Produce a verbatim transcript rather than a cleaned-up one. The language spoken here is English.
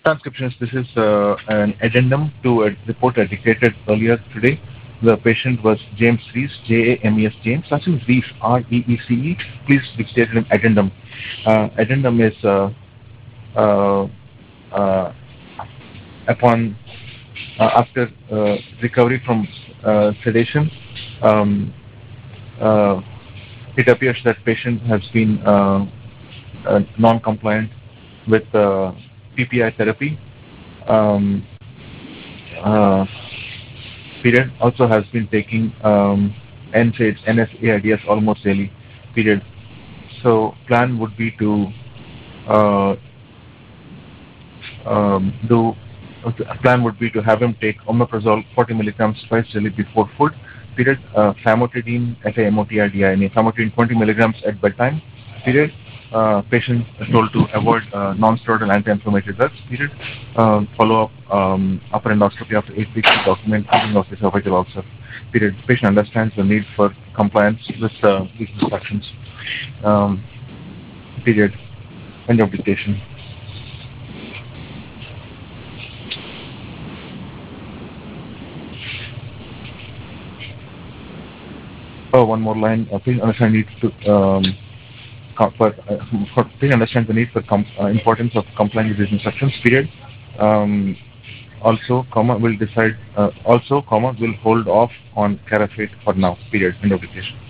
Transcriptions. This is uh, an addendum to a report I dictated earlier today. The patient was James Reese, J A M E S James. Last name is Reese, R E E C E. Please dictate an addendum. Uh, addendum is uh, uh, uh, upon uh, after uh, recovery from uh, sedation. Um, uh, it appears that patient has been uh, uh, non-compliant with uh, P P I therapy. Um, uh, period. Also has been taking um, N SAIDs, N SAIDs almost daily. Period. So plan would be to uh, um, do. Plan would be to have him take omeprazole forty milligrams twice daily before food. Period. Uh, famotidine, F A M O T I D I N E, famotidine twenty milligrams at bedtime. Period. Uh, patient is told to avoid uh, non-steroidal anti-inflammatory drugs. Period. Uh, follow up um, upper endoscopy after eight weeks to document healing of the cervical ulcer. Period. Patient understands the need for compliance with uh, these instructions. Um, period. End of dictation. Oh, one more line. Uh, please understand need to um, com- for, uh, for, please understand the need for com- uh, importance of complying with these instructions. Period. Um, also, comma will decide. Uh, also, comma will hold off on Carafate for now. Period. End of dictation.